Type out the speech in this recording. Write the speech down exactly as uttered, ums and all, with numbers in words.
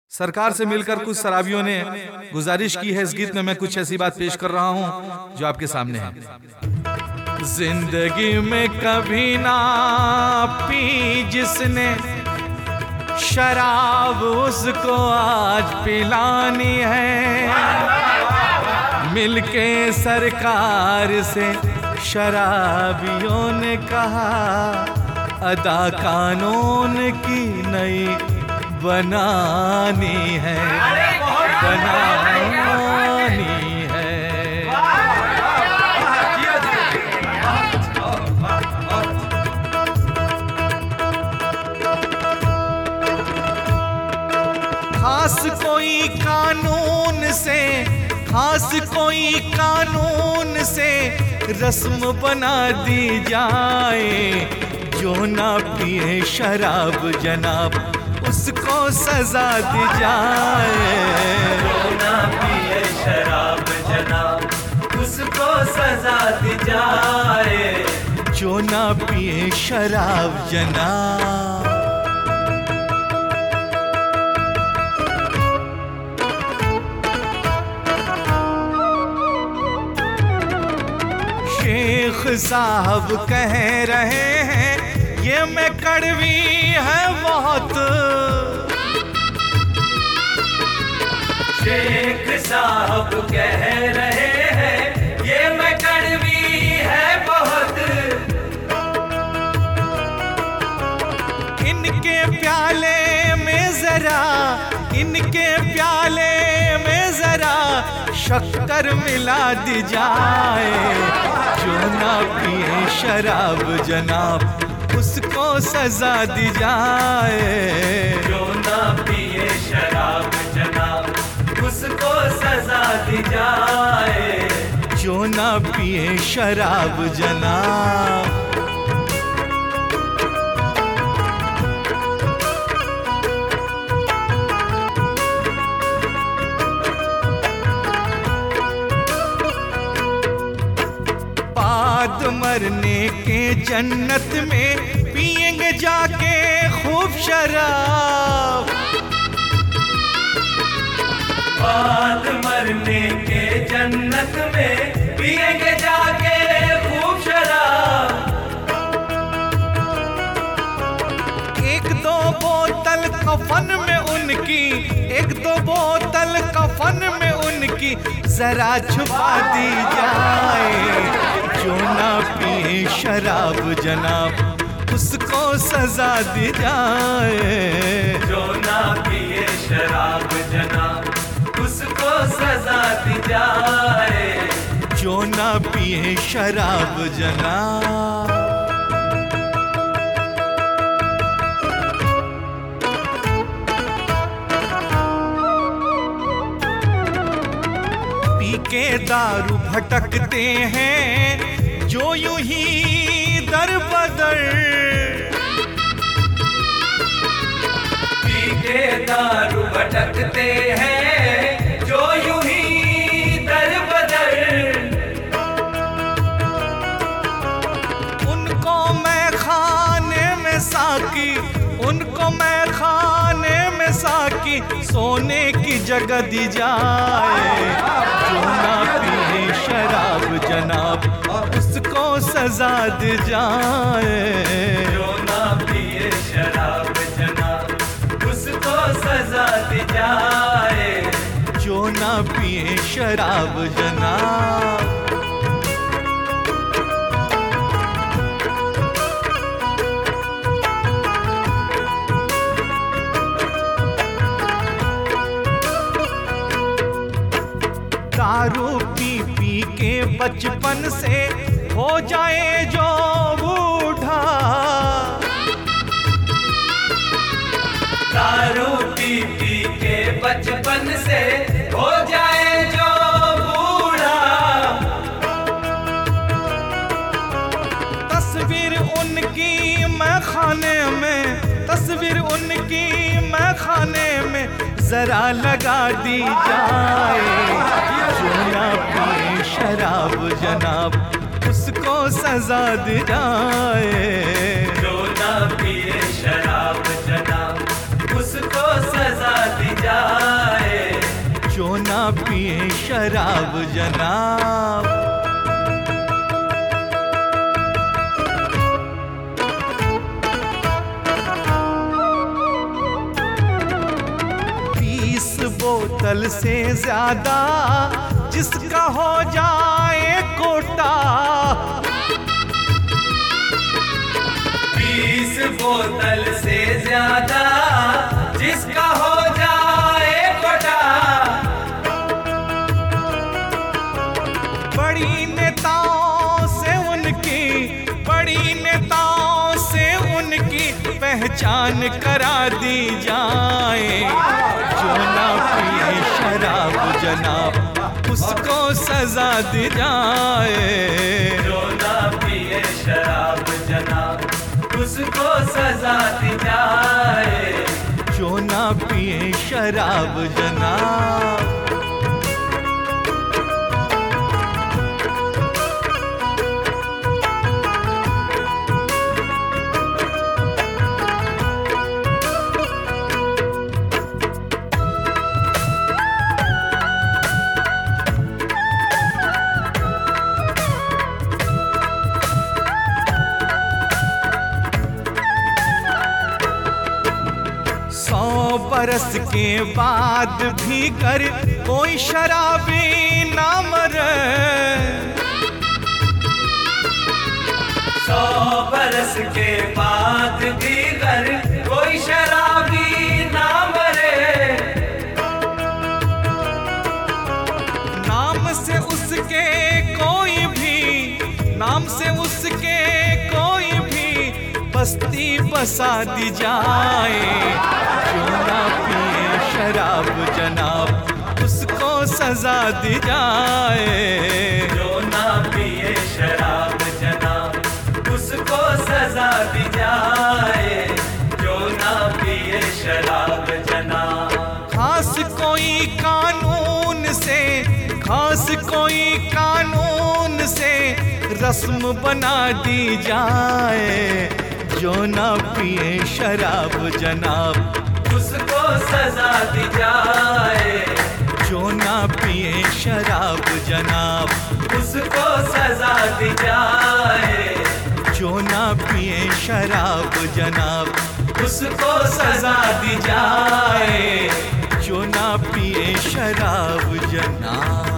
सरकार से मिलकर कुछ शराबियों ने गुजारिश की है, इस गीत में मैं कुछ ऐसी बात पेश कर रहा हूं जो आपके सामने है। जिंदगी में कभी ना पी जिसने शराब, उसको आज पिलानी है। मिलके सरकार से शराबियों ने कहा, अदा कानून की नई बनानी है, बनानी है। खास कोई कानून से, खास कोई कानून से रस्म बना दी जाए। जो ना पिए शराब जनाब, उसको सजा दी जाए। जो ना पिए शराब जनाब, उसको सजा दी जाए। जो ना पिए शराब जनाब। शेख साहब कह रहे हैं ये मैं कड़वी है बहुत। शेख साहब कह रहे हैं ये मैं कड़वी है बहुत। इनके प्याले में जरा, इनके प्याले में जरा शक्कर मिला दी जाए। जो ना पिए शराब जनाब, उसको सजा दी जाए। जो ना पिए शराब जनाब, उसको सजा दी जाए। जो ना पिए शराब जनाब। बाद मरने के जन्नत में पिएंगे जाके खूब शराब। बाद मरने के जन्नत में पिएंगे जाके खूब शराब। एक दो बोतल कफन में उनकी, एक दो बोतल कफन में उनकी जरा छुपा दी जाए। जो ना पिए शराब जनाब, उसको सजा दी जाए। जो ना पिए शराब जनाब, उसको सजा दी जाए। जो ना पिए शराब जनाब। पी के दारू भटकते हैं जो यूं ही दर बदर। पी के दारू भटकते हैं जो यूं ही दर बदर। उनको मैं खाने में साकी, उनको मैं खाने में साकी सोने की जगह दी जाए। जो ना पिए शराब जनाब, उसको सजा दी जाए। जो ना पिए शराब जनाब, उसको सजा दी जाए। जो ना पिए शराब जनाब। दारू पी पी के बचपन से हो जाए जो बूढ़ा। दारू पी पी के बचपन से हो जाए जो बूढ़ा। तस्वीर उनकी मैं खाने में, तस्वीर उनकी मैं खाने में जरा लगा दी जाए। जो ना पिए शराब जनाब, उसको सजा दी जाए। जो ना पिए शराब जनाब, उसको सजा दी जाए। शराब जनाब। बीस बोतल से ज्यादा जिसका हो जाए कोटा, बीस बोतल से ज्यादा जिसका हो जाए कोटा। बड़ी नेताओं से उनकी बड़ी नेताओं से उनकी पहचान करा दी जाए। जो ना पिए शराब जनाब उसको सजा दी जाए। जो ना पिए शराब जनाब उसको सजा दी जाए। जो ना पिए शराब जनाब। सौ बरस के बाद भी कर कोई शराबी ना मरे। सौ बरस के बाद भी कर कोई शराबी ना मरे। नाम से उसके कोई भी नाम से उसके कोई भी बस्ती बसा दी जाए। जो ना पिए शराब जनाब उसको सजा दी जाए। जो ना पिए शराब जनाब उसको सजा दी जाए। जो ना पिए शराब जनाब। खास कोई कानून से खास कोई कानून से रस्म बना दी जाए। जो ना पिए शराब जनाब उसको सजा दी जाए। जो ना पिए शराब जनाब उसको सजा दी जाए। जो ना पिए शराब जनाब उसको सजा दी जाए। जो ना पिए शराब जनाब।